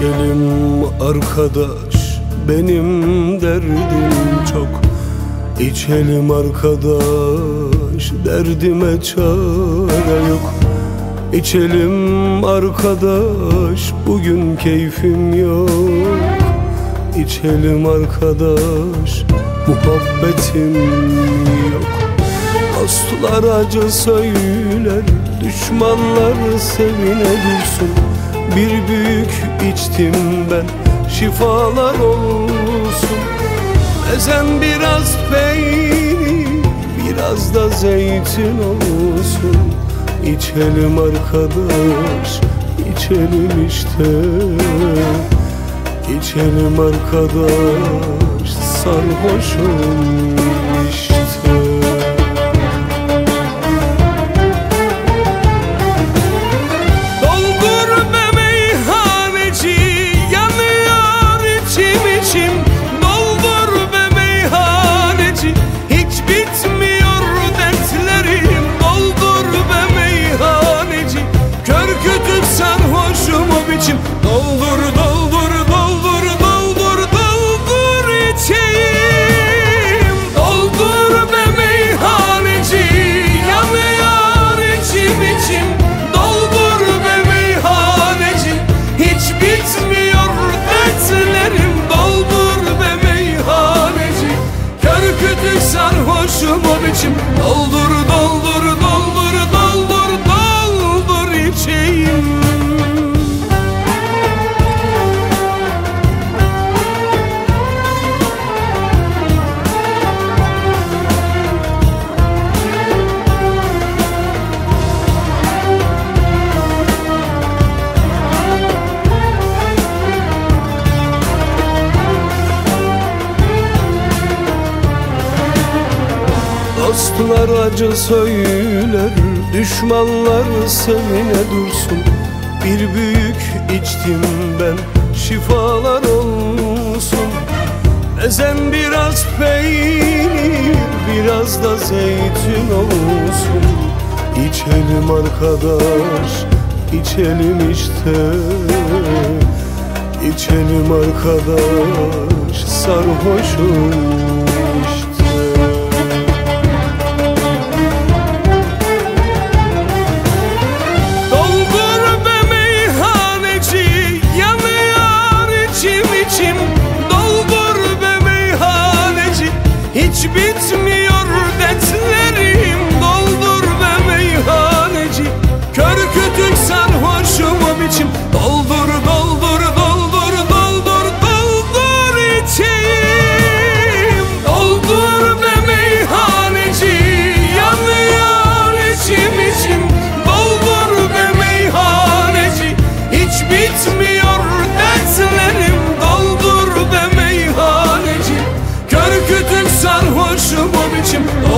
İçelim arkadaş, benim derdim çok. İçelim arkadaş, derdime çare yok. İçelim arkadaş, bugün keyfim yok. İçelim arkadaş, muhabbetim yok. Dostlar acı söyler, düşmanlar sevine dursun. Bir büyük içtim ben, şifalar olsun. Ezen biraz peynir, biraz da zeytin olsun. İçelim arkadaş, içelim işte. İçelim arkadaş, sarhoşum işte. Doldur, doldur, doldur, doldur, doldur içeyim. Doldur be meyhaneci, yanıyor içim içim. Doldur be meyhaneci, hiç bitmiyor dertlerim. Doldur be meyhaneci, kör kütük sarhoşum o biçim. Doldur, doldur, doldur, doldur, doldur içeyim. Dostlar acı söyler, düşmanlar sevine dursun. Bir büyük içtim ben, şifalar olsun. Ezen biraz peynir, biraz da zeytin olsun. İçelim arkadaş, içelim işte. İçelim arkadaş, sarhoşum işte. Hiç bitmiyor dertlerim. Doldur be meyhaneci, kör kütük sarhoşum o biçim. Doldur, doldur, doldur, doldur, doldur içeyim. Doldur be meyhaneci, yanıyor içim içim. Doldur be meyhaneci, hiç bitmiyor dertlerim. Doldur be meyhaneci, kör kütük sarhoşum o biçim.